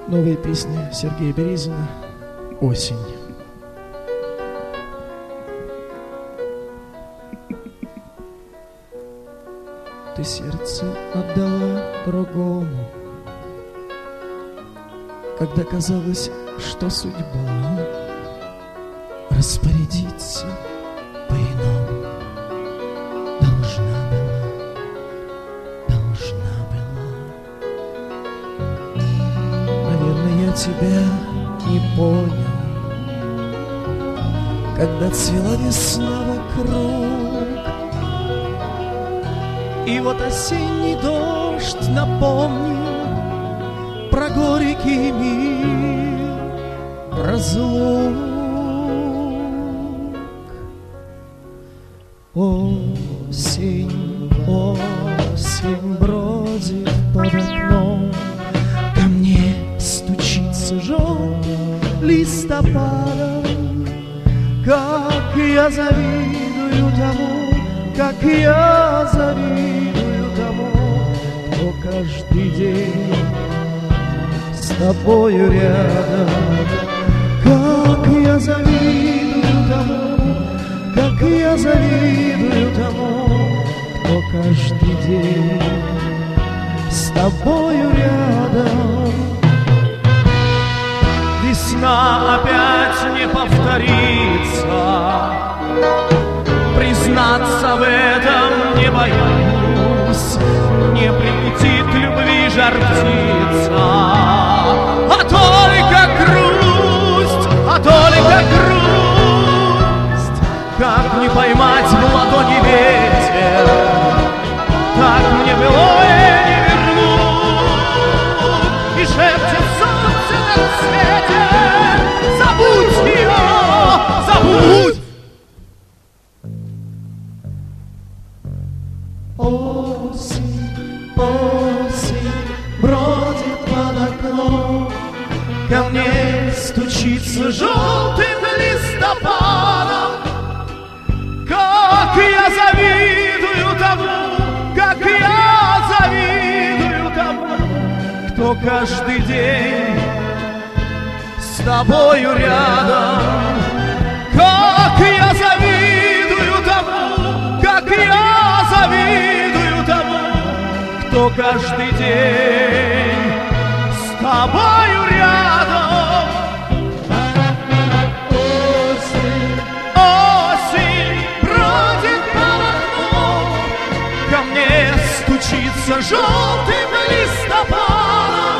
Новые песни Сергея Березина «Осень». Ты сердце отдала другому, когда казалось, что судьба распорядиться по-иному должна была. Наверное, я тебя не понял, когда цвела весна вокруг, и вот осенний дождь напомнил про горький мир разлук. Осень, осень бродит под окном, ко мне стучится желтым листопадом. Как я завидую тому, как я завидую тому, кто каждый день с тобою рядом. Как я завидую тому, как я завидую тому, кто каждый день с тобою рядом. Весна опять не повторится, признаться в этом не боюсь, не прилетит любви жар птица, а только грусть, а только грусть. Как не поймать в ладони ветер, так мне былое не вернуть. И шепчет солнце на свете: забудь ее, забудь. Осень, осень бродит под окном, ко мне стучится желтым листопадом. Как я завидую тому, как я завидую тому, кто каждый день с тобою рядом. Как я завидую тому, как я завидую тому, кто каждый день с тобою рядом. Осень, осень бродит под окном, ко мне стучится желтым листопадом.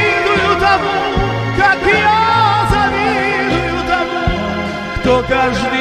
Каждый